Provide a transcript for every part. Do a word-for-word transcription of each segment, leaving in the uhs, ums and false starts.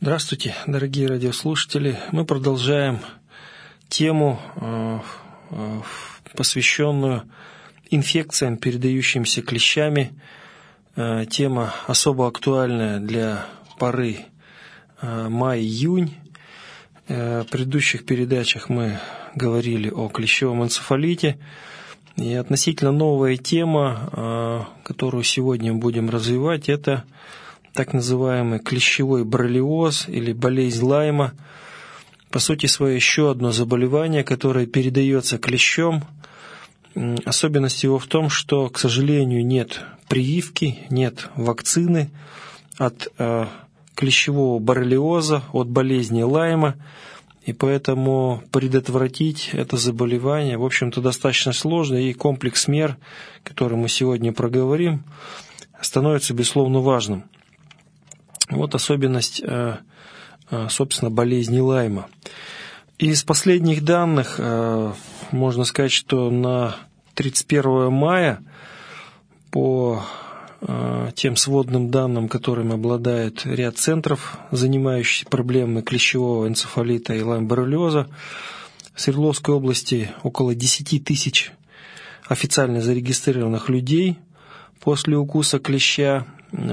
Здравствуйте, дорогие радиослушатели. Мы продолжаем тему, посвященную инфекциям, передающимся клещами. Тема особо актуальная для поры май-июнь. В предыдущих передачах мы говорили о клещевом энцефалите. И относительно новая тема, которую сегодня будем развивать, это так называемый клещевой боррелиоз или болезнь Лайма. По сути своей еще одно заболевание, которое передается клещом. Особенность его в том, что, к сожалению, нет прививки, нет вакцины от э, клещевого боррелиоза, от болезни Лайма. И поэтому предотвратить это заболевание, в общем-то, достаточно сложно. И комплекс мер, который мы сегодня проговорим, становится, безусловно, важным. Вот особенность, собственно, болезни Лайма. Из последних данных можно сказать, что на тридцать первое мая по тем сводным данным, которыми обладает ряд центров, занимающихся проблемой клещевого энцефалита и лайм-боррелиоза, в Свердловской области около десять тысяч официально зарегистрированных людей после укуса клеща.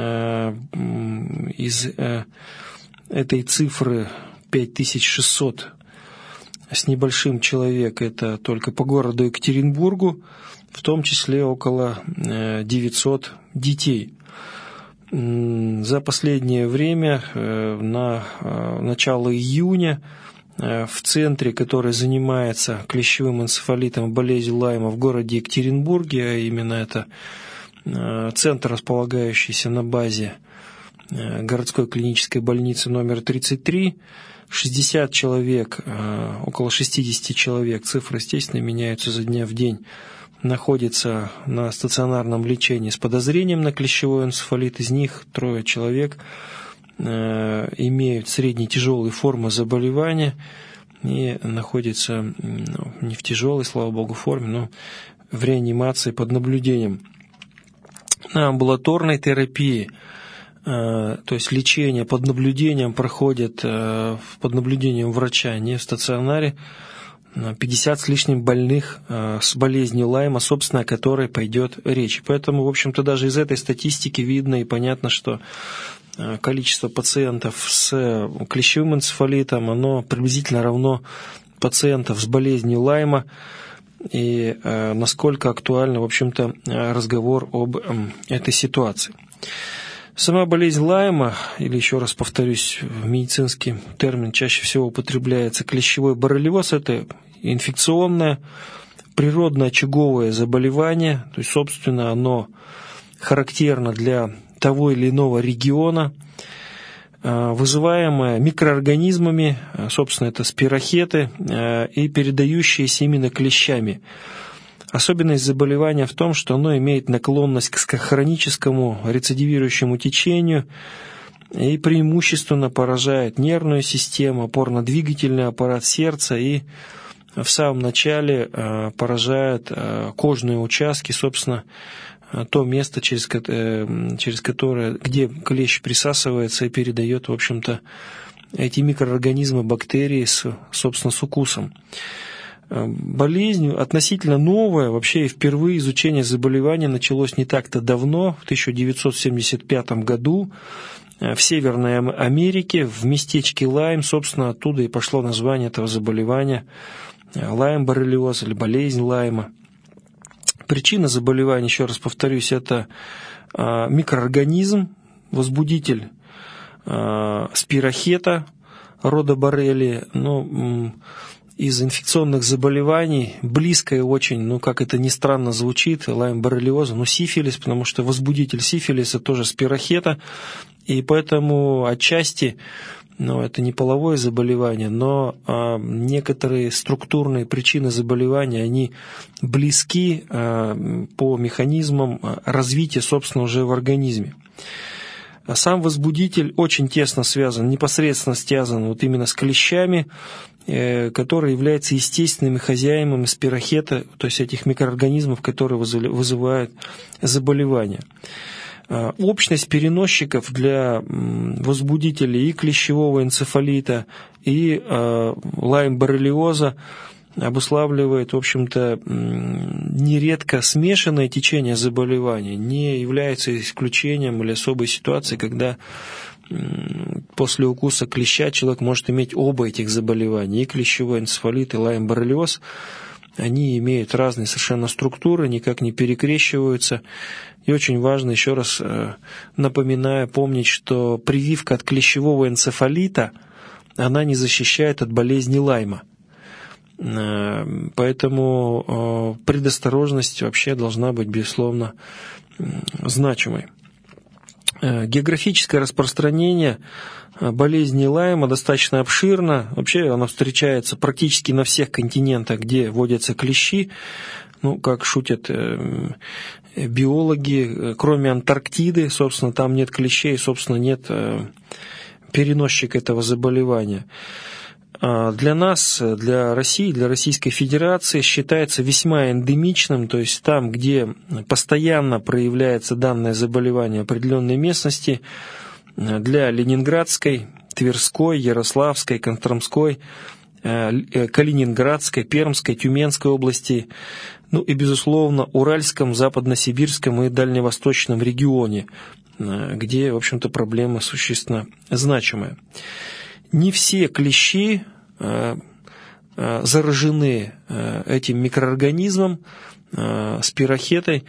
Из этой цифры пять тысяч шестьсот с небольшим человек, это только по городу Екатеринбургу, в том числе около девятьсот детей. За последнее время, на начало июня, в центре, который занимается клещевым энцефалитом и болезнью Лайма в городе Екатеринбурге, а именно это центр, располагающийся на базе городской клинической больницы номер тридцать три, шестьдесят человек, около шестьдесят человек, цифры, естественно, меняются за дня в день, находятся на стационарном лечении с подозрением на клещевой энцефалит. Из них трое человек имеют средней тяжелой формы заболевания и находятся, ну, не в тяжелой, слава богу, форме, но в реанимации под наблюдением. На амбулаторной терапии, то есть лечение под наблюдением проходит под наблюдением врача, не в стационаре, пятьдесят с лишним больных с болезнью Лайма, собственно, о которой пойдет речь. Поэтому, в общем-то, даже из этой статистики видно и понятно, что количество пациентов с клещевым энцефалитом, оно приблизительно равно пациентов с болезнью Лайма. И э, насколько актуально, в общем-то, разговор об э, этой ситуации. Сама болезнь Лайма, или еще раз повторюсь, медицинский термин чаще всего употребляется клещевой боррелиоз, это инфекционное, природное очаговое заболевание, то есть, собственно, оно характерно для того или иного региона, вызываемое микроорганизмами, собственно, это спирохеты, и передающиеся именно клещами. Особенность заболевания в том, что оно имеет наклонность к хроническому рецидивирующему течению и преимущественно поражает нервную систему, опорно-двигательный аппарат сердца и в самом начале поражает кожные участки, собственно, то место, через, через которое, где клещ присасывается и передает, в общем-то, эти микроорганизмы, бактерии, с, собственно, с укусом. Болезнь относительно новая, вообще впервые изучение заболевания началось не так-то давно, в тысяча девятьсот семьдесят пятом году, в Северной Америке, в местечке Лайм, собственно, оттуда и пошло название этого заболевания лайм-боррелиоз или болезнь Лайма. Причина заболевания, еще раз повторюсь, это микроорганизм, возбудитель спирохета рода боррелии, ну, из инфекционных заболеваний, близкое очень, ну, как это ни странно звучит, лайм-боррелиоза, ну, сифилис, потому что возбудитель сифилиса тоже спирохета, и поэтому отчасти, ну, это не половое заболевание, но а, некоторые структурные причины заболевания, они близки а, по механизмам развития, собственно, уже в организме. Сам возбудитель очень тесно связан, непосредственно связан вот именно с клещами, э, который является естественными хозяевами спирохета, то есть этих микроорганизмов, которые вызывают заболевания. Общность переносчиков для возбудителей и клещевого энцефалита, и лайм-боррелиоза обуславливает, в общем-то, нередко смешанное течение заболеваний, не является исключением или особой ситуацией, когда после укуса клеща человек может иметь оба этих заболевания, и клещевой энцефалит, и лайм-боррелиоз. Они имеют разные совершенно структуры, никак не перекрещиваются. И очень важно, еще раз напоминаю, помнить, что прививка от клещевого энцефалита, она не защищает от болезни лайма. Поэтому предосторожность вообще должна быть, безусловно, значимой. Географическое распространение болезни лайма достаточно обширно. Вообще она встречается практически на всех континентах, где водятся клещи. Ну, как шутят биологи, кроме Антарктиды, собственно, там нет клещей, собственно, нет переносчика этого заболевания. Для нас, для России, для Российской Федерации считается весьма эндемичным, то есть там, где постоянно проявляется данное заболевание определенной местности, для Ленинградской, Тверской, Ярославской, Костромской, Калининградской, Пермской, Тюменской области, ну и, безусловно, Уральском, Западно-Сибирском и Дальневосточном регионе, где, в общем-то, проблема существенно значимая. Не все клещи заражены этим микроорганизмом, спирохетой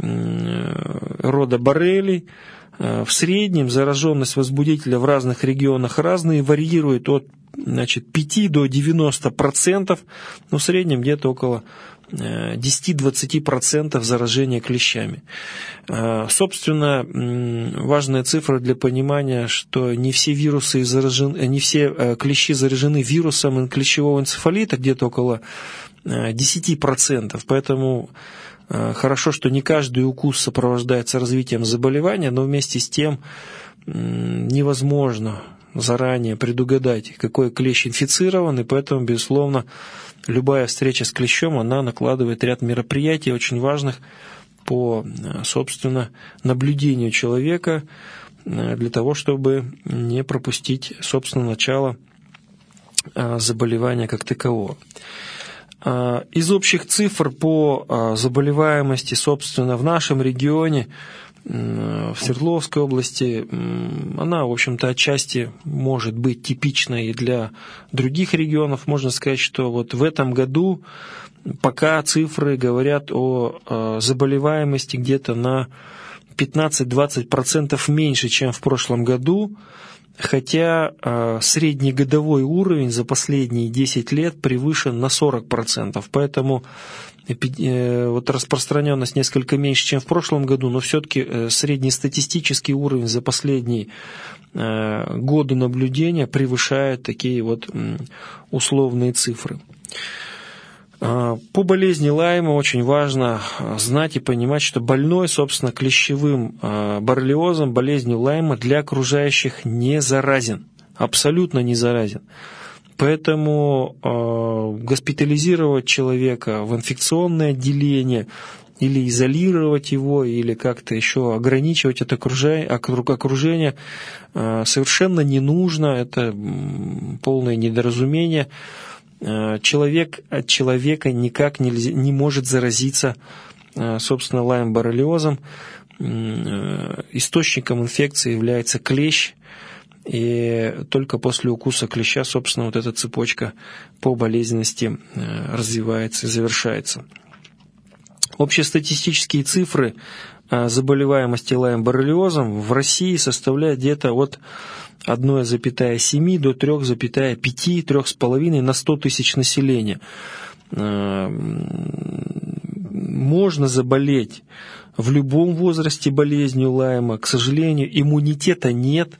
рода боррелий. В среднем зараженность возбудителя в разных регионах разные, варьирует от значит, пяти до девяноста процентов, но в среднем где-то около десять-двадцать процентов заражения клещами. Собственно, важная цифра для понимания, что не все вирусы заражены, не все клещи заражены вирусом клещевого энцефалита, где-то около десять процентов. Поэтому хорошо, что не каждый укус сопровождается развитием заболевания, но вместе с тем невозможно заранее предугадать, какой клещ инфицирован, и поэтому, безусловно, любая встреча с клещом, она накладывает ряд мероприятий очень важных по, собственно, наблюдению человека для того, чтобы не пропустить, собственно, начало заболевания как такового. Из общих цифр по заболеваемости, собственно, в нашем регионе, в Свердловской области, она, в общем-то, отчасти может быть типичной и для других регионов. Можно сказать, что вот в этом году пока цифры говорят о заболеваемости где-то на пятнадцать-двадцать процентов меньше, чем в прошлом году, хотя среднегодовой уровень за последние десять лет превышен на сорок процентов. Поэтому вот распространенность несколько меньше, чем в прошлом году, но все-таки среднестатистический уровень за последние годы наблюдения превышает такие вот условные цифры. По болезни лайма очень важно знать и понимать, что больной, собственно, клещевым боррелиозом, болезнью лайма для окружающих не заразен, абсолютно не заразен. Поэтому э, госпитализировать человека в инфекционное отделение или изолировать его, или как-то еще ограничивать это окружение, окружение э, совершенно не нужно, это полное недоразумение. Э, человек от человека никак нельзя, не может заразиться, э, собственно, лайм-боррелиозом. Э, источником инфекции является клещ. И только после укуса клеща, собственно, вот эта цепочка по болезненности развивается и завершается. Общестатистические цифры заболеваемости лайм-боррелиозом в России составляют где-то от одна целая семь десятых до три целых пять десятых, три с половиной на сто тысяч населения. Можно заболеть в любом возрасте болезнью лайма. К сожалению, иммунитета нет.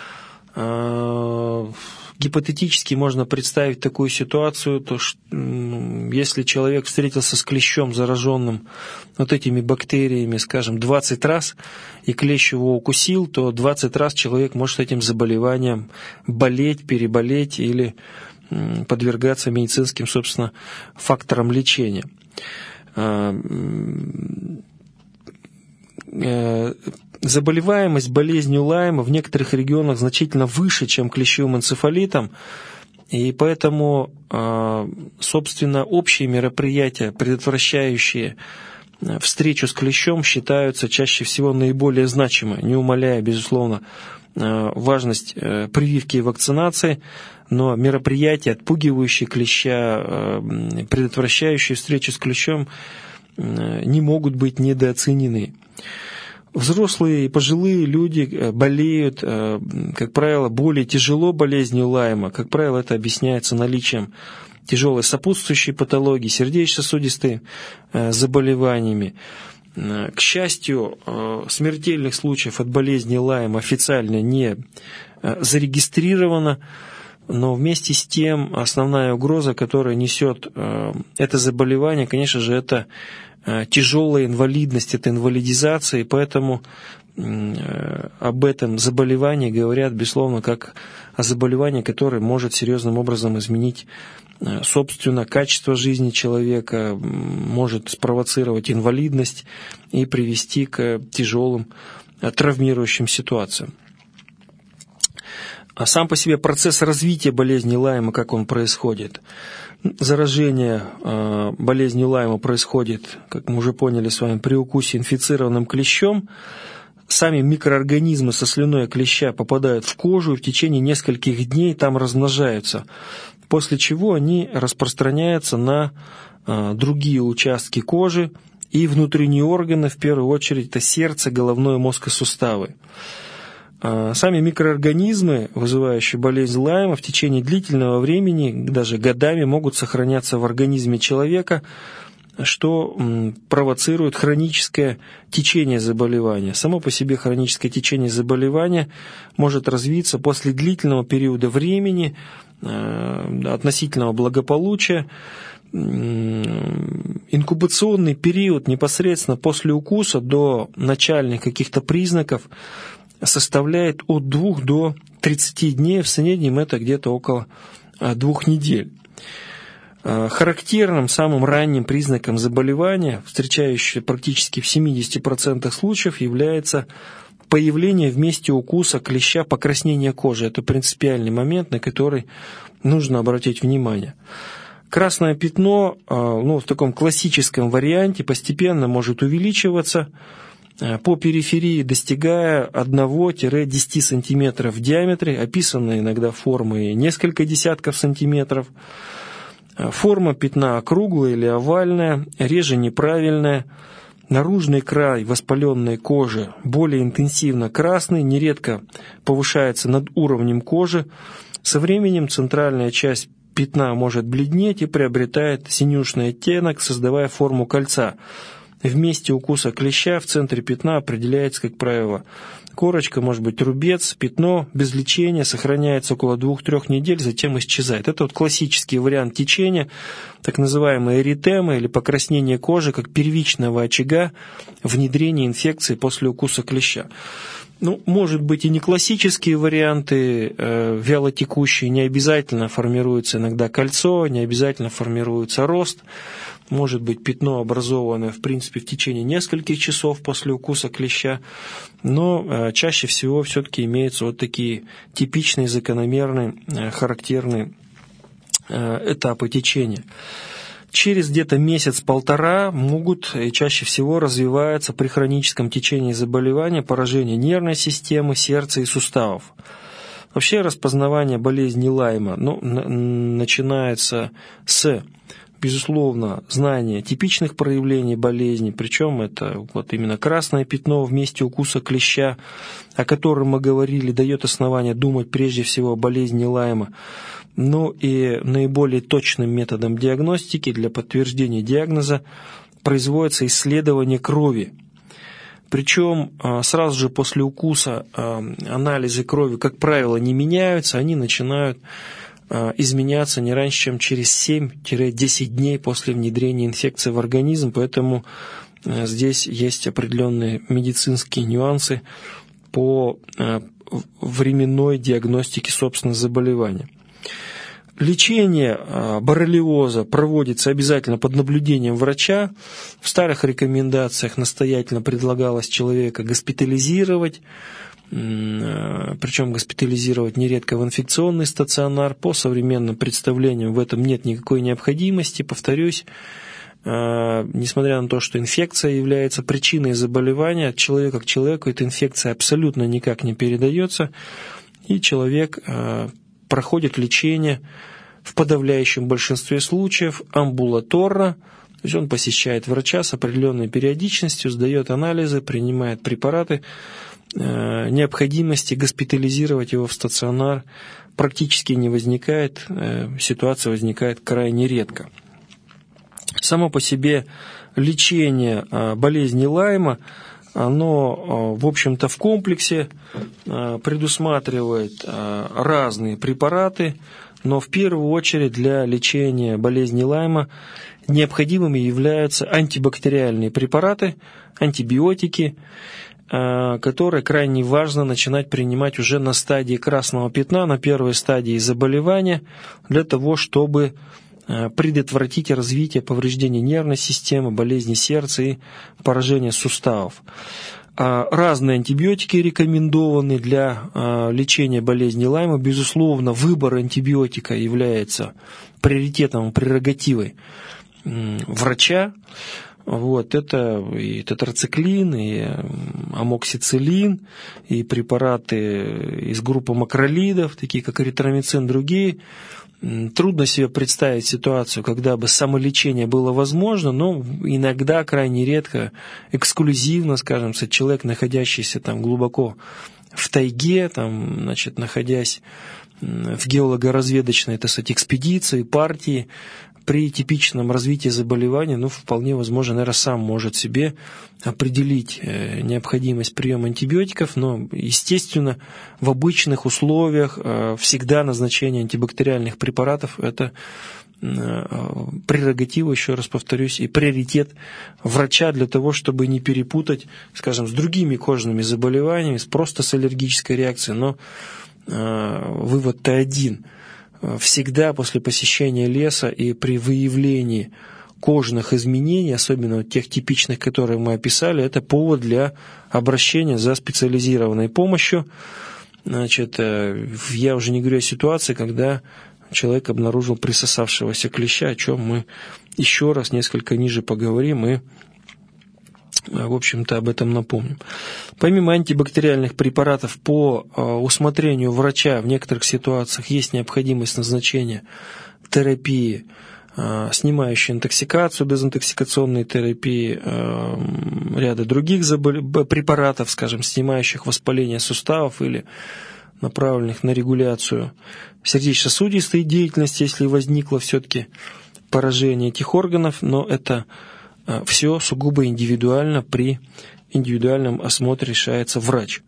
Гипотетически можно представить такую ситуацию, то что, если человек встретился с клещом, зараженным вот этими бактериями, скажем, двадцать раз, и клещ его укусил, то двадцать раз человек может этим заболеванием болеть, переболеть или подвергаться медицинским, собственно, факторам лечения. заболеваемость болезнью Лайма в некоторых регионах значительно выше, чем клещевым энцефалитом, и поэтому, собственно, общие мероприятия, предотвращающие встречу с клещом, считаются чаще всего наиболее значимыми, не умаляя, безусловно, важность прививки и вакцинации, но мероприятия, отпугивающие клеща, предотвращающие встречу с клещом, не могут быть недооценены. Взрослые и пожилые люди болеют, как правило, более тяжело болезнью Лайма. Как правило, это объясняется наличием тяжелой сопутствующей патологии, сердечно-сосудистой заболеваниями. К счастью, смертельных случаев от болезни Лайма официально не зарегистрировано, но вместе с тем основная угроза, которую несет это заболевание, конечно же, это тяжелая инвалидность, это инвалидизация, и поэтому об этом заболевании говорят, безусловно, как о заболевании, которое может серьезным образом изменить, собственно, качество жизни человека, может спровоцировать инвалидность и привести к тяжелым травмирующим ситуациям. А сам по себе процесс развития болезни Лайма, как он происходит? Заражение э, болезнью Лайма происходит, как мы уже поняли с вами, при укусе инфицированным клещом. Сами микроорганизмы со слюной клеща попадают в кожу и в течение нескольких дней там размножаются, после чего они распространяются на э, другие участки кожи и внутренние органы, в первую очередь это сердце, головной мозг и суставы. Сами микроорганизмы, вызывающие болезнь Лайма, в течение длительного времени, даже годами, могут сохраняться в организме человека, что провоцирует хроническое течение заболевания. Само по себе хроническое течение заболевания может развиться после длительного периода времени, относительного благополучия. Инкубационный период непосредственно после укуса до начальных каких-то признаков составляет от двух до тридцати дней, в среднем это где-то около двух недель. Характерным самым ранним признаком заболевания, встречающимся практически в семидесяти процентах случаев, является появление в месте укуса клеща покраснения кожи. Это принципиальный момент, на который нужно обратить внимание. Красное пятно, ну, в таком классическом варианте постепенно может увеличиваться по периферии, достигая одного-десяти сантиметров в диаметре, описаны иногда формы несколько десятков сантиметров. Форма пятна округлая или овальная, реже неправильная. Наружный край воспаленной кожи более интенсивно красный, нередко повышается над уровнем кожи. Со временем центральная часть пятна может бледнеть и приобретает синюшный оттенок, создавая форму кольца. В месте укуса клеща в центре пятна определяется, как правило, корочка, может быть, рубец, пятно без лечения сохраняется около двух-трех недель, затем исчезает. Это вот классический вариант течения, так называемая эритема или покраснение кожи, как первичного очага внедрения инфекции после укуса клеща. Ну, может быть, и не классические варианты, э, вялотекущие, не обязательно формируется иногда кольцо, не обязательно формируется рост. Может быть, пятно, образованное, в принципе, в течение нескольких часов после укуса клеща, но э, чаще всего все-таки имеются вот такие типичные, закономерные, э, характерные э, этапы течения. Через где-то месяц-полтора могут и чаще всего развиваются при хроническом течении заболевания поражение нервной системы, сердца и суставов. Вообще распознавание болезни Лайма ну, начинается с, безусловно, знания типичных проявлений болезни, причем это вот именно красное пятно в месте укуса клеща, о котором мы говорили, дает основание думать прежде всего о болезни Лайма. Ну и наиболее точным методом диагностики для подтверждения диагноза производится исследование крови. Причем сразу же после укуса анализы крови, как правило, не меняются, они начинают изменяться не раньше, чем через семь-десять дней после внедрения инфекции в организм, поэтому здесь есть определенные медицинские нюансы по временной диагностике собственного заболевания. Лечение боррелиоза проводится обязательно под наблюдением врача. В старых рекомендациях настоятельно предлагалось человека госпитализировать, причем госпитализировать нередко в инфекционный стационар. По современным представлениям в этом нет никакой необходимости. Повторюсь, несмотря на то, что инфекция является причиной заболевания, от человека к человеку эта инфекция абсолютно никак не передается, и человек проходит лечение в подавляющем большинстве случаев амбулаторно, то есть он посещает врача с определенной периодичностью, сдает анализы, принимает препараты. Необходимости госпитализировать его в стационар практически не возникает, ситуация возникает крайне редко. Само по себе лечение болезни Лайма, оно, в общем-то, в комплексе предусматривает разные препараты, но в первую очередь для лечения болезни Лайма необходимыми являются антибактериальные препараты, антибиотики, которые крайне важно начинать принимать уже на стадии красного пятна, на первой стадии заболевания, для того, чтобы предотвратить развитие повреждений нервной системы, болезни сердца и поражения суставов. Разные антибиотики рекомендованы для лечения болезни Лайма. Безусловно, выбор антибиотика является приоритетом, прерогативой врача. Вот, это и тетрациклин, и амоксициллин, и препараты из группы макролидов, такие как эритромицин, другие. Трудно себе представить ситуацию, когда бы самолечение было возможно, но иногда, крайне редко, эксклюзивно, скажем, человек, находящийся там глубоко в тайге, там, значит, находясь в геолого-разведочной, так сказать, экспедиции, партии, при типичном развитии заболевания, ну, вполне возможно, наверное, сам может себе определить необходимость приема антибиотиков, но, естественно, в обычных условиях всегда назначение антибактериальных препаратов – это прерогатива, еще раз повторюсь, и приоритет врача для того, чтобы не перепутать, скажем, с другими кожными заболеваниями, просто с аллергической реакцией, но вывод-то один – всегда после посещения леса и при выявлении кожных изменений, особенно тех типичных, которые мы описали, это повод для обращения за специализированной помощью. Значит, я уже не говорю о ситуации, когда человек обнаружил присосавшегося клеща, о чем мы еще раз несколько ниже поговорим и, в общем-то, об этом напомним. Помимо антибактериальных препаратов по усмотрению врача в некоторых ситуациях есть необходимость назначения терапии, снимающей интоксикацию, дезинтоксикационной терапии, ряда других забол... препаратов, скажем, снимающих воспаление суставов или направленных на регуляцию сердечно-сосудистой деятельности, если возникло все-таки поражение этих органов, но это все сугубо индивидуально, при индивидуальном осмотре решается врач.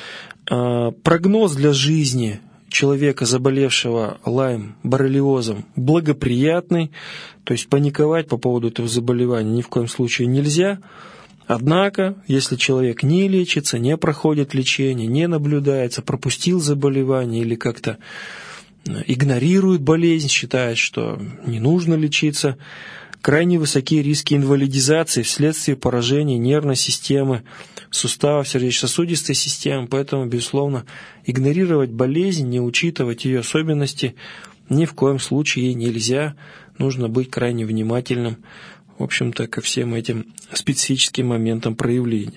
Прогноз для жизни человека, заболевшего Лайм, боррелиозом, благоприятный, то есть паниковать по поводу этого заболевания ни в коем случае нельзя. Однако, если человек не лечится, не проходит лечение, не наблюдается, пропустил заболевание или как-то игнорирует болезнь, считает, что не нужно лечиться, крайне высокие риски инвалидизации вследствие поражения нервной системы, суставов, сердечно-сосудистой системы, поэтому, безусловно, игнорировать болезнь, не учитывать ее особенности ни в коем случае нельзя, нужно быть крайне внимательным, в общем-то, ко всем этим специфическим моментам проявления.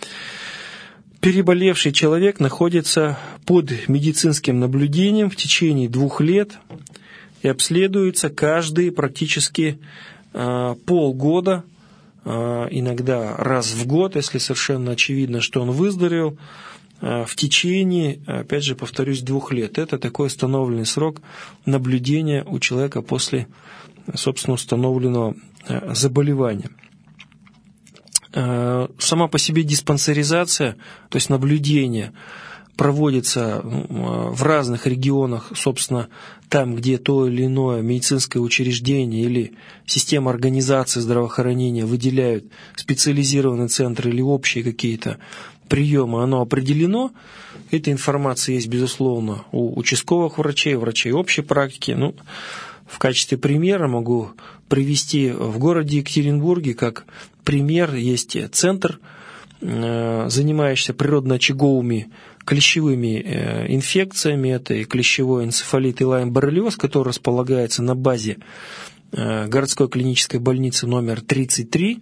Переболевший человек находится под медицинским наблюдением в течение двух лет и обследуется каждые практически полгода, иногда раз в год, если совершенно очевидно, что он выздоровел, в течение, опять же, повторюсь, двух лет. Это такой установленный срок наблюдения у человека после, собственно, установленного заболевания. Сама по себе диспансеризация, то есть наблюдение, проводится в разных регионах, собственно, там, где то или иное медицинское учреждение или система организации здравоохранения выделяют специализированные центры или общие какие-то приема, оно определено. Эта информация есть, безусловно, у участковых врачей, врачей общей практики. Ну, в качестве примера могу привести в городе Екатеринбурге, как пример, есть центр, занимающийся природно-очаговыми клещевыми инфекциями. Это и клещевой энцефалит, и лайм-боррелиоз, который располагается на базе городской клинической больницы номер тридцать три.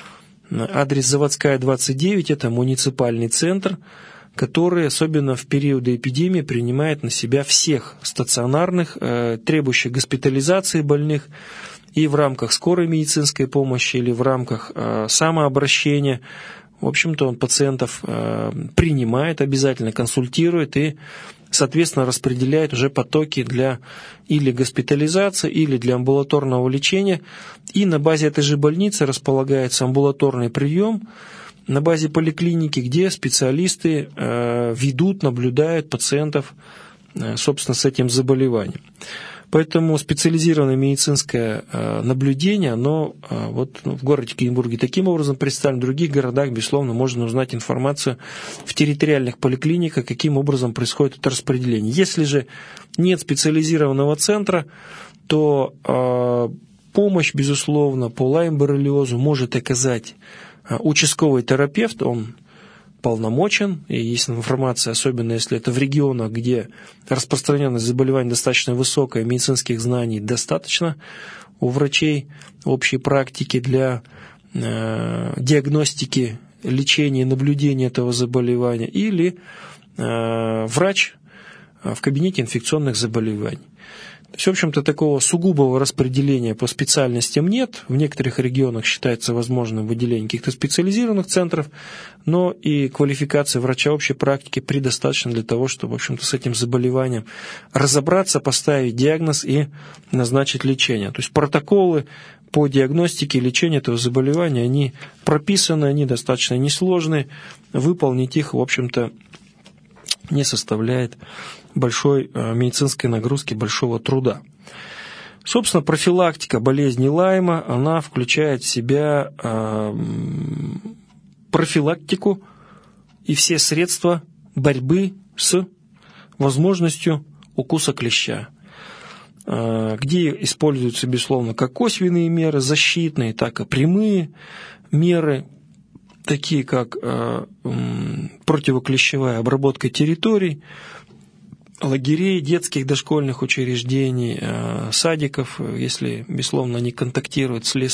Адрес Заводская, двадцать девять, это муниципальный центр, который, особенно в периоды эпидемии, принимает на себя всех стационарных, требующих госпитализации больных, и в рамках скорой медицинской помощи или в рамках самообращения. В общем-то, он пациентов принимает, обязательно консультирует и, соответственно, распределяет уже потоки для или госпитализации, или для амбулаторного лечения. И на базе этой же больницы располагается амбулаторный прием, на базе поликлиники, где специалисты ведут, наблюдают пациентов, собственно, с этим заболеванием. Поэтому специализированное медицинское наблюдение, оно вот в городе Екатеринбурге таким образом представлено. В других городах, безусловно, можно узнать информацию в территориальных поликлиниках, каким образом происходит это распределение. Если же нет специализированного центра, то помощь, безусловно, по лайм-боррелиозу может оказать участковый терапевт. Он полномочен, и есть информация, особенно если это в регионах, где распространенность заболеваний достаточно высокая, медицинских знаний достаточно у врачей общей практики для э, диагностики, лечения и наблюдения этого заболевания, или э, врач в кабинете инфекционных заболеваний. То есть, в общем-то, такого сугубого распределения по специальностям нет. В некоторых регионах считается возможным выделение каких-то специализированных центров, но и квалификация врача общей практики предостаточна для того, чтобы, в общем-то, с этим заболеванием разобраться, поставить диагноз и назначить лечение. То есть протоколы по диагностике и лечению этого заболевания, они прописаны, они достаточно несложные. Выполнить их, в общем-то, не составляет большой медицинской нагрузки, большого труда. Собственно, профилактика болезни Лайма, она включает в себя э, профилактику и все средства борьбы с возможностью укуса клеща, э, где используются, безусловно, как косвенные меры защитные, так и прямые меры, такие как э, противоклещевая обработка территорий, лагерей, детских дошкольных учреждений, э, садиков, если, безусловно, они контактируют с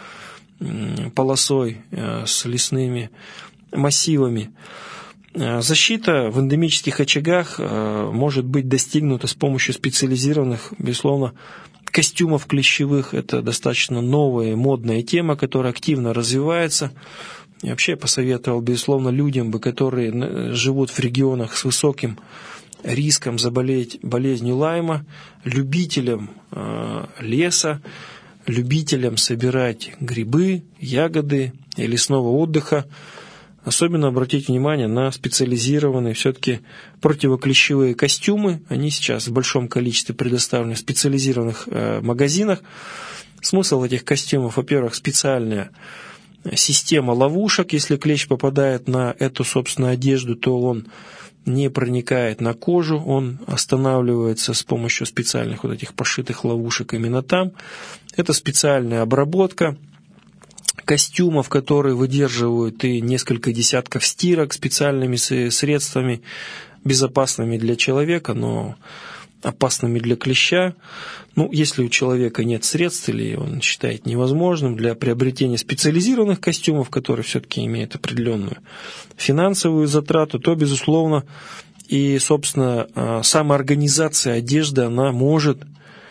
лесополосой, э, с лесными массивами. Э, защита в эндемических очагах э, может быть достигнута с помощью специализированных, безусловно, костюмов клещевых. Это достаточно новая, модная тема, которая активно развивается. И вообще я посоветовал, безусловно, людям, которые живут в регионах с высоким риском заболеть болезнью Лайма, любителям э, леса, любителям собирать грибы, ягоды и лесного отдыха, особенно обратить внимание на специализированные все-таки противоклещевые костюмы. Они сейчас в большом количестве предоставлены в специализированных э, магазинах. Смысл этих костюмов, во-первых, специальная система ловушек. Если клещ попадает на эту, собственно, одежду, то он не проникает на кожу, он останавливается с помощью специальных вот этих пошитых ловушек именно там. Это специальная обработка костюмов, которые выдерживают и несколько десятков стирок специальными средствами, безопасными для человека, но опасными для клеща. Ну, если у человека нет средств или он считает невозможным для приобретения специализированных костюмов, которые все-таки имеют определенную финансовую затрату, то, безусловно, и, собственно, самоорганизация одежды, она может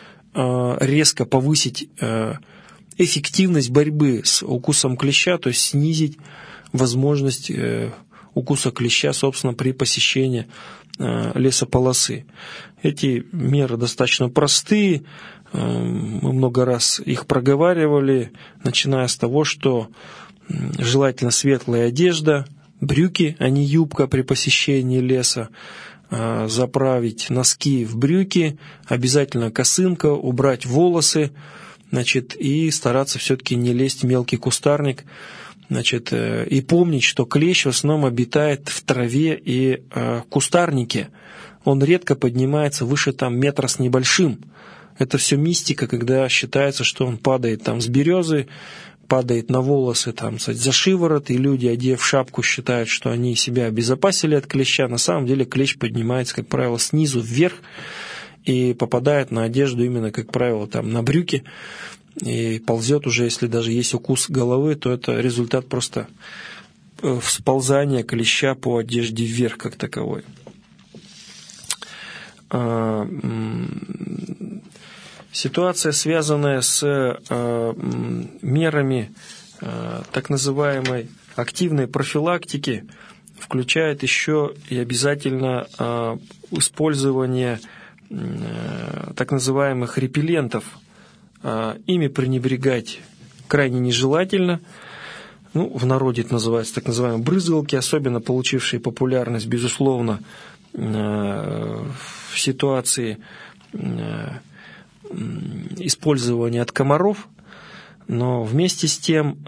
резко повысить эффективность борьбы с укусом клеща, то есть снизить возможность укуса клеща, собственно, при посещении лесополосы. Эти меры достаточно простые, мы много раз их проговаривали, начиная с того, что желательно светлая одежда, брюки, а не юбка при посещении леса, заправить носки в брюки, обязательно косынка, убрать волосы, значит, и стараться все-таки не лезть в мелкий кустарник, Значит, и помнить, что клещ в основном обитает в траве и кустарнике. Он редко поднимается выше там метра с небольшим. Это все мистика, когда считается, что он падает там с березы, падает на волосы там, за шиворот, и люди, одев шапку, считают, что они себя обезопасили от клеща. На самом деле клещ поднимается, как правило, снизу вверх и попадает на одежду именно, как правило, там, на брюки. И ползет уже, если даже есть укус головы, то это результат просто всползания клеща по одежде вверх как таковой. Ситуация, связанная с мерами так называемой активной профилактики, включает еще и обязательно использование так называемых репеллентов. Ими пренебрегать крайне нежелательно. Ну, в народе это называется так называемые брызгалки, особенно получившие популярность, безусловно, в ситуации использования от комаров, но вместе с тем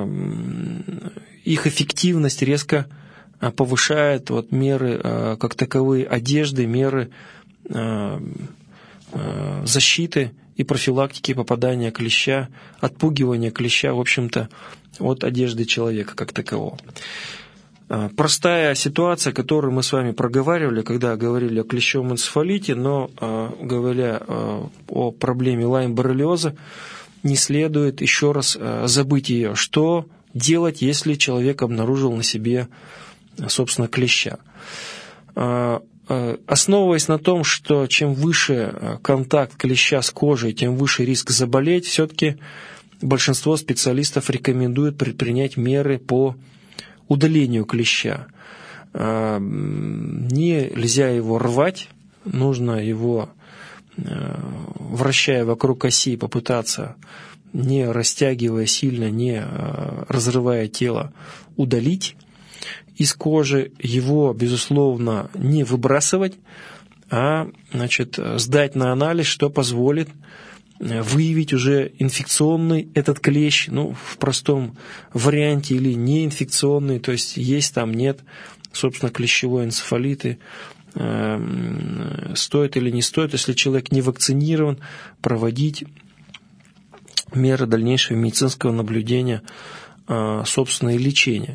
их эффективность резко повышает вот меры как таковые одежды, меры защиты и профилактики попадания клеща, отпугивания клеща, в общем-то, от одежды человека как такового. Простая ситуация, которую мы с вами проговаривали, когда говорили о клещевом энцефалите, но говоря о проблеме лайм-боррелиоза, не следует еще раз забыть ее. Что делать, если человек обнаружил на себе, собственно, клеща? Основываясь на том, что чем выше контакт клеща с кожей, тем выше риск заболеть, все-таки большинство специалистов рекомендуют предпринять меры по удалению клеща. Нельзя его рвать, нужно его, вращая вокруг оси, попытаться, не растягивая сильно, не разрывая тело, удалить из кожи, его, безусловно, не выбрасывать, а, значит, сдать на анализ, что позволит выявить уже инфекционный этот клещ, ну, в простом варианте, или неинфекционный, то есть есть там, нет, собственно, клещевой энцефалиты, стоит или не стоит, если человек не вакцинирован, проводить меры дальнейшего медицинского наблюдения, собственно, и лечения.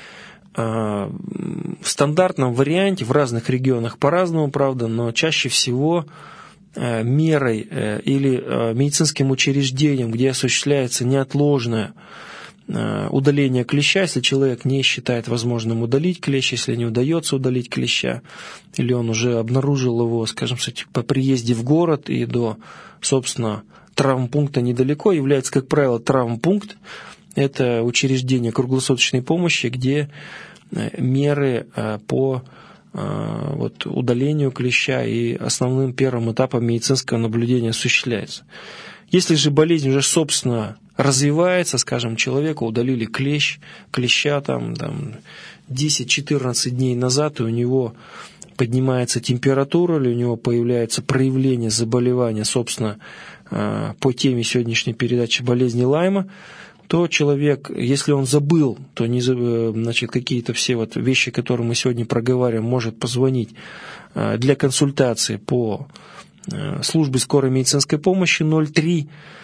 В стандартном варианте, в разных регионах по-разному, правда, но чаще всего мерой или медицинским учреждением, где осуществляется неотложное удаление клеща, если человек не считает возможным удалить клещ, если не удается удалить клеща, или он уже обнаружил его, скажем, по приезде в город и до, собственно, травмпункта недалеко, является, как правило, травмпункт. Это учреждение круглосуточной помощи, где меры по вот, удалению клеща и основным первым этапом медицинского наблюдения осуществляются. Если же болезнь уже, собственно, развивается, скажем, человеку удалили клещ, клеща там, там десять-четырнадцать дней назад, и у него поднимается температура, или у него появляется проявление заболевания, собственно, по теме сегодняшней передачи болезни Лайма, то человек, если он забыл, то не, значит, какие-то все вот вещи, которые мы сегодня проговариваем, может позвонить для консультации по службе скорой медицинской помощи ноль три.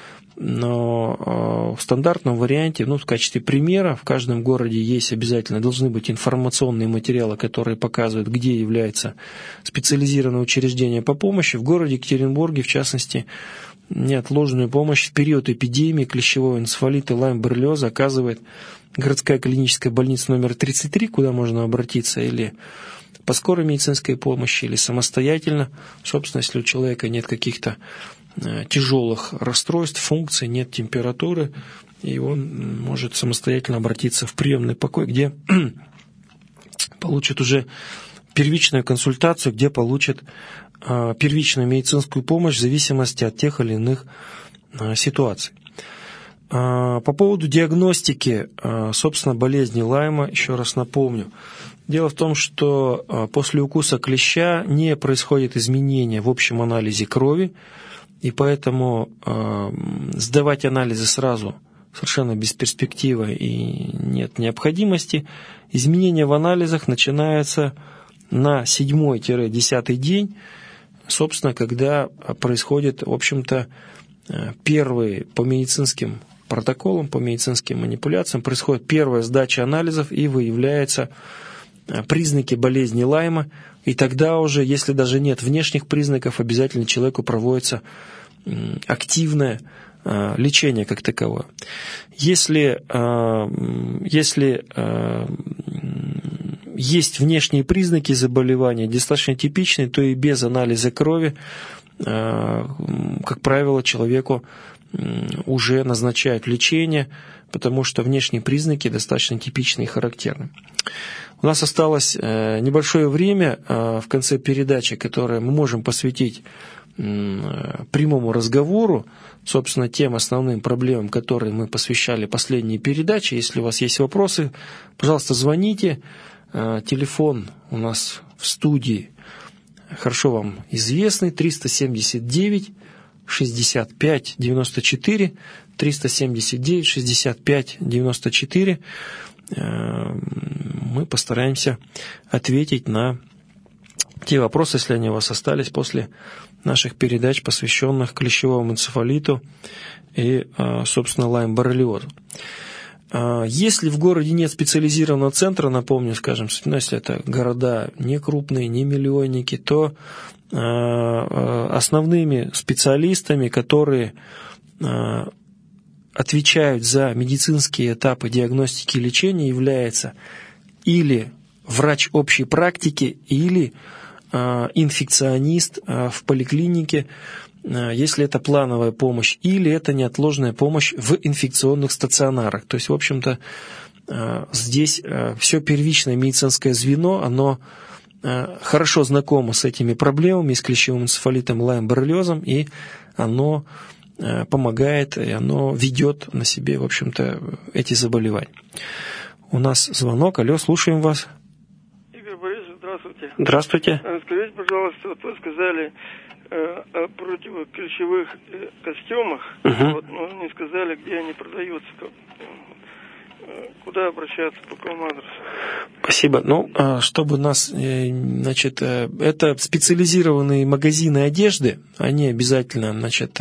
Но в стандартном варианте, ну, в качестве примера, в каждом городе есть обязательно, должны быть информационные материалы, которые показывают, где является специализированное учреждение по помощи. В городе Екатеринбурге, в частности, неотложную помощь в период эпидемии клещевого энцефалита и лайм-боррелиоза оказывает городская клиническая больница номер тридцать три, куда можно обратиться или по скорой медицинской помощи, или самостоятельно. Собственно, если у человека нет каких-то тяжелых расстройств, функций, нет температуры, и он может самостоятельно обратиться в приемный покой, где получит уже первичную консультацию, где получит первичную медицинскую помощь в зависимости от тех или иных ситуаций. По поводу диагностики, собственно, болезни Лайма, еще раз напомню. Дело в том, что после укуса клеща не происходит изменения в общем анализе крови, и поэтому сдавать анализы сразу совершенно бесперспектива и нет необходимости. Изменения в анализах начинаются на седьмой-десятый день, собственно, когда происходит, в общем-то, первые по медицинским протоколам, по медицинским манипуляциям, происходит первая сдача анализов и выявляются признаки болезни Лайма. И тогда уже, если даже нет внешних признаков, обязательно человеку проводится активное лечение как таковое. Если, если есть внешние признаки заболевания, достаточно типичные, то и без анализа крови, как правило, человеку уже назначают лечение, потому что внешние признаки достаточно типичны и характерны. У нас осталось небольшое время в конце передачи, которое мы можем посвятить прямому разговору, собственно, тем основным проблемам, которые мы посвящали последние передачи. Если у вас есть вопросы, пожалуйста, звоните. Телефон у нас в студии хорошо вам известный, триста семьдесят девять шестьдесят пять девяносто четыре, триста семьдесят девять шестьдесят пять девяносто четыре. Мы постараемся ответить на те вопросы, если они у вас остались после наших передач, посвященных клещевому энцефалиту и, собственно, лайм-боррелиозу. Если в городе нет специализированного центра, напомню, скажем, если это города не крупные, не миллионники, то основными специалистами, которые отвечают за медицинские этапы диагностики и лечения, является или врач общей практики, или инфекционист в поликлинике, если это плановая помощь, или это неотложная помощь в инфекционных стационарах. То есть, в общем-то, здесь все первичное медицинское звено, оно хорошо знакомо с этими проблемами, с клещевым энцефалитом, лайм-боррелиозом, и оно помогает, и оно ведет на себе, в общем-то, эти заболевания. У нас звонок. Алло, слушаем вас. Игорь Борисович, здравствуйте. Здравствуйте. Скажите, пожалуйста, вот вы сказали э, о противоклещевых э, костюмах, Угу. вот, но не сказали, где они продаются, как, э, куда обращаться, по какому адресу. Спасибо. Ну, чтобы нас, значит, это специализированные магазины одежды, они обязательно, значит,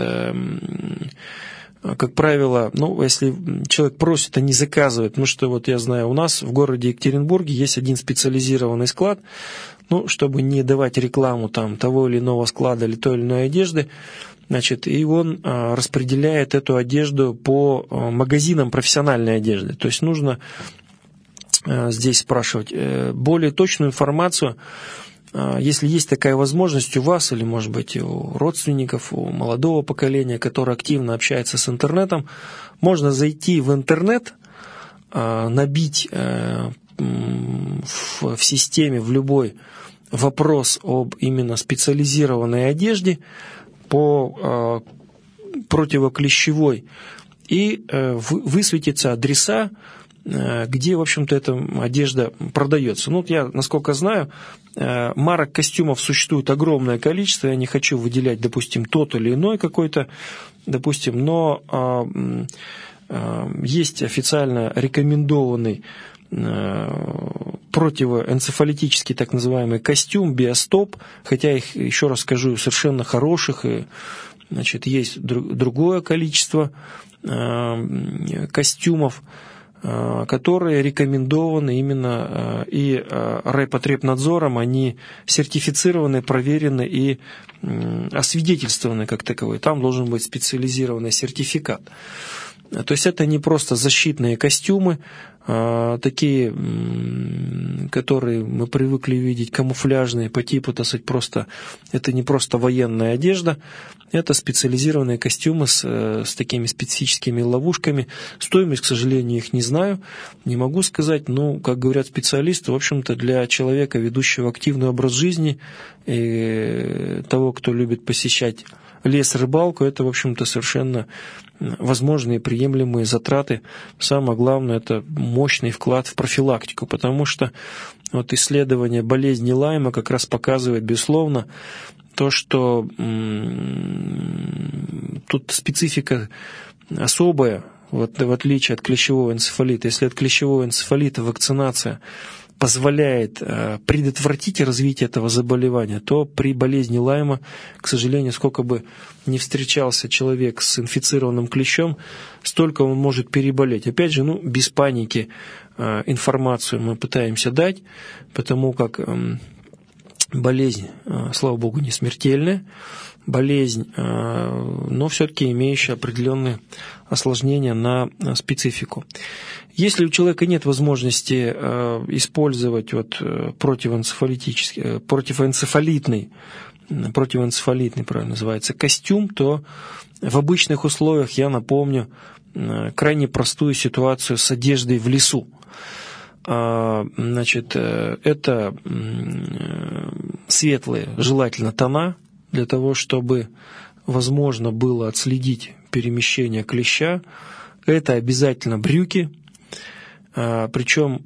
как правило, ну, если человек просит, они заказывают, потому что вот я знаю, у нас в городе Екатеринбурге есть один специализированный склад, ну, чтобы не давать рекламу там того или иного склада или той или иной одежды, значит, и он распределяет эту одежду по магазинам профессиональной одежды. То есть нужно здесь спрашивать более точную информацию, если есть такая возможность у вас или, может быть, у родственников, у молодого поколения, которое активно общается с интернетом, можно зайти в интернет, набить в системе, в любой вопрос об именно специализированной одежде по противоклещевой, и высветятся адреса, где, в общем-то, эта одежда продается. Ну, вот я, насколько знаю, марок костюмов существует огромное количество, я не хочу выделять, допустим, тот или иной какой-то, допустим, но а, а, есть официально рекомендованный а, противоэнцефалитический так называемый костюм Биостоп, хотя их, еще раз скажу, совершенно хороших, и, значит, есть друг, другое количество а, костюмов, которые рекомендованы именно и Райпотребнадзором, они сертифицированы, проверены и освидетельствованы как таковые. Там должен быть специализированный сертификат. То есть это не просто защитные костюмы, такие, которые мы привыкли видеть, камуфляжные по типу, так сказать, просто, это не просто военная одежда, это специализированные костюмы с, с такими специфическими ловушками. Стоимость, к сожалению, их не знаю, не могу сказать, но, как говорят специалисты, в общем-то, для человека, ведущего активный образ жизни, и того, кто любит посещать лес, рыбалку, это, в общем-то, совершенно возможные приемлемые затраты. Самое главное, это мощный вклад в профилактику, потому что вот исследование болезни Лайма как раз показывает, безусловно, то, что м- тут специфика особая вот в отличие от клещевого энцефалита. Если от клещевого энцефалита вакцинация позволяет э, предотвратить развитие этого заболевания, то при болезни Лайма, к сожалению, сколько бы ни встречался человек с инфицированным клещом, столько он может переболеть. Опять же, ну, без паники э, информацию мы пытаемся дать, потому как э, болезнь, э, слава богу, не смертельная, болезнь, э, но все-таки имеющая определенные осложнения на специфику. Если у человека нет возможности э, использовать вот, противоэнцефалитический, противоэнцефалитный, противоэнцефалитный, правильно называется, костюм, то в обычных условиях, я напомню, э, крайне простую ситуацию с одеждой в лесу. Э, значит, э, это э, светлые, желательно, тона, для того, чтобы возможно было отследить перемещение клеща. Это обязательно брюки. Причем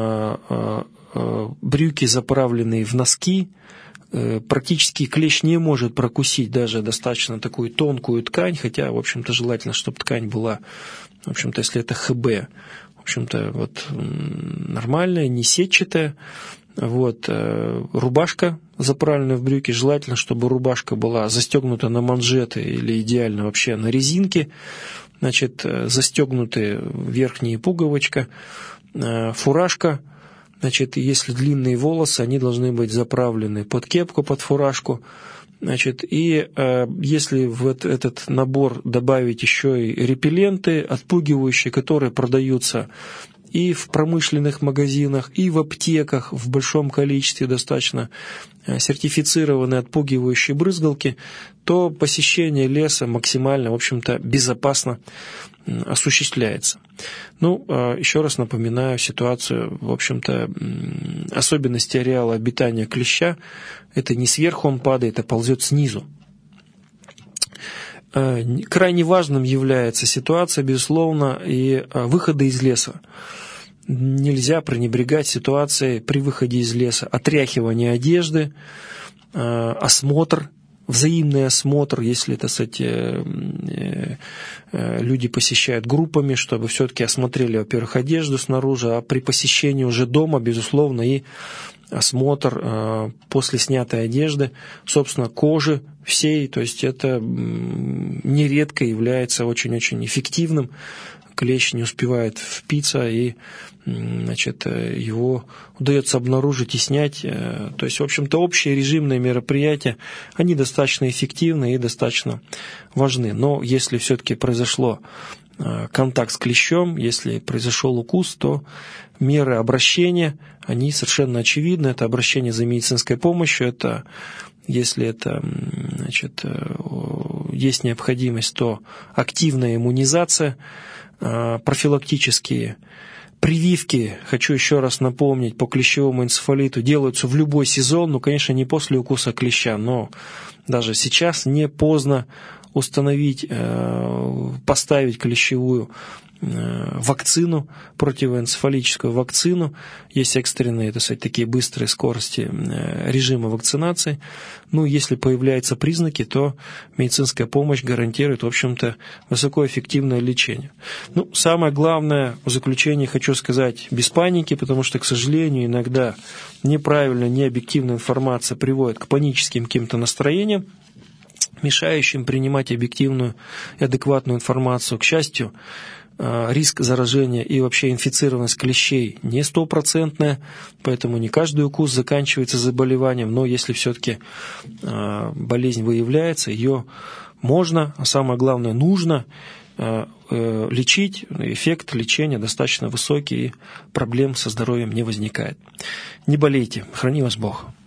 брюки, заправленные в носки, практически клещ не может прокусить даже достаточно такую тонкую ткань, хотя, в общем-то, желательно, чтобы ткань была, в общем-то, если это ХБ, в общем-то, вот нормальная, не сетчатая. Вот, рубашка, заправленная в брюки, желательно, чтобы рубашка была застегнута на манжеты или идеально вообще на резинке. Значит, застегнутые верхняя пуговичка, фуражка, значит, если длинные волосы, они должны быть заправлены под кепку, под фуражку, значит, и э, если в этот набор добавить еще и репелленты, отпугивающие, которые продаются и в промышленных магазинах, и в аптеках в большом количестве достаточно сертифицированные отпугивающие брызгалки, то посещение леса максимально, в общем-то, безопасно осуществляется. Ну, еще раз напоминаю ситуацию, в общем-то, особенности ареала обитания клеща. Это не сверху он падает, а ползет снизу. Крайне важным является ситуация, безусловно, и выхода из леса. Нельзя пренебрегать ситуацией при выходе из леса. Отряхивание одежды, осмотр, взаимный осмотр, если, так сказать, люди посещают группами, чтобы все-таки осмотрели, во-первых, одежду снаружи, а при посещении уже дома, безусловно, и осмотр после снятой одежды, собственно, кожи всей, то есть это нередко является очень-очень эффективным. Клещ не успевает впиться, и, значит, его удается обнаружить и снять. То есть, в общем-то, общие режимные мероприятия, они достаточно эффективны и достаточно важны. Но если все-таки произошло контакт с клещом, если произошел укус, то меры обращения, они совершенно очевидны. Это обращение за медицинской помощью, это, если это, значит, есть необходимость, то активная иммунизация, профилактические прививки, хочу еще раз напомнить, по клещевому энцефалиту делаются в любой сезон, ну, конечно, не после укуса клеща, но даже сейчас не поздно установить, поставить клещевую вакцину, противоэнцефалическую вакцину. Есть экстренные, так сказать, такие быстрые скорости режима вакцинации. Ну, если появляются признаки, то медицинская помощь гарантирует, в общем-то, высокоэффективное лечение. Ну, самое главное в заключении хочу сказать, без паники, потому что, к сожалению, иногда неправильная, необъективная информация приводит к паническим каким-то настроениям, мешающим принимать объективную и адекватную информацию. К счастью, риск заражения и вообще инфицированность клещей не стопроцентная, поэтому не каждый укус заканчивается заболеванием, но если все-таки болезнь выявляется, ее можно, а самое главное, нужно лечить. Эффект лечения достаточно высокий, и проблем со здоровьем не возникает. Не болейте, храни вас Бог.